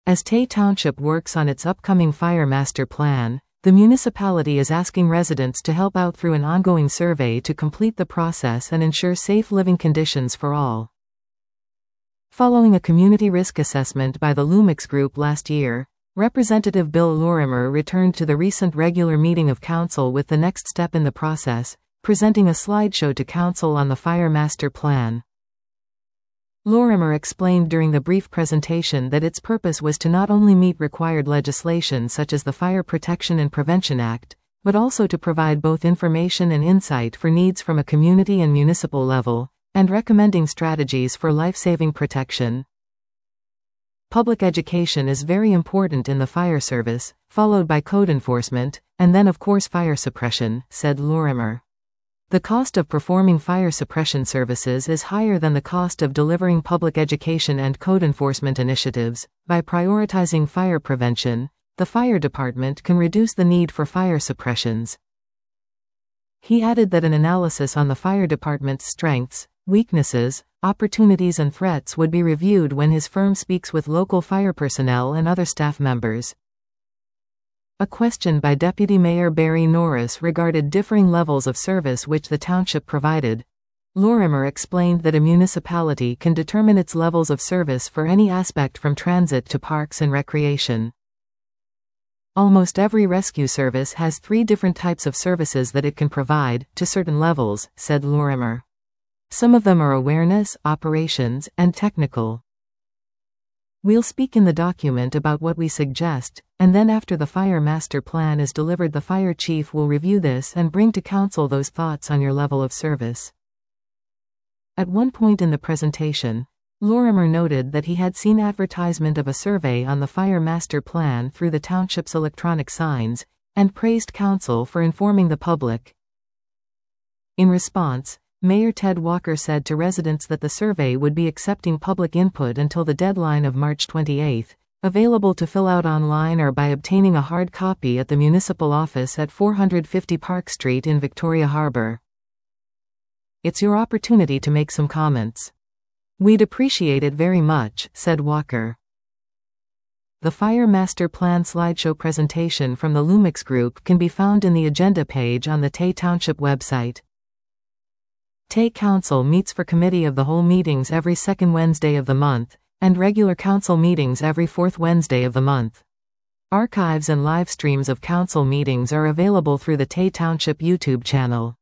As Tay Township works on its upcoming fire master plan, the municipality is asking residents to help out through an ongoing survey to complete the process and ensure safe living conditions for all. Following a community risk assessment by the Lumix Group last year, Representative Bill Lorimer returned to the recent regular meeting of Council with the next step in the process, presenting a slideshow to Council on the fire master plan. Lorimer explained during the brief presentation that its purpose was to not only meet required legislation such as the Fire Protection and Prevention Act, but also to provide both information and insight for needs from a community and municipal level, and recommending strategies for life-saving protection. Public education is very important in the fire service, followed by code enforcement, and then of course fire suppression, said Lorimer. The cost of performing fire suppression services is higher than the cost of delivering public education and code enforcement initiatives. By prioritizing fire prevention, the fire department can reduce the need for fire suppressions. He added that an analysis on the fire department's strengths, weaknesses, opportunities and threats would be reviewed when his firm speaks with local fire personnel and other staff members. A question by Deputy Mayor Barry Norris regarded differing levels of service which the township provided. Lorimer explained that a municipality can determine its levels of service for any aspect from transit to parks and recreation. Almost every rescue service has 3 different types of services that it can provide, to certain levels, said Lorimer. Some of them are awareness, operations, and technical. We'll speak in the document about what we suggest, and then after the fire master plan is delivered, the fire chief will review this and bring to council those thoughts on your level of service. At one point in the presentation, Lorimer noted that he had seen advertisement of a survey on the fire master plan through the township's electronic signs, and praised council for informing the public. In response, Mayor Ted Walker said to residents that the survey would be accepting public input until the deadline of March 28, available to fill out online or by obtaining a hard copy at the municipal office at 450 Park Street in Victoria Harbor. It's your opportunity to make some comments. We'd appreciate it very much, said Walker. The Fire Master Plan slideshow presentation from the Lumix Group can be found in the agenda page on the Tay Township website. Tay Council meets for Committee of the Whole meetings every second Wednesday of the month, and regular Council meetings every fourth Wednesday of the month. Archives and live streams of Council meetings are available through the Tay Township YouTube channel.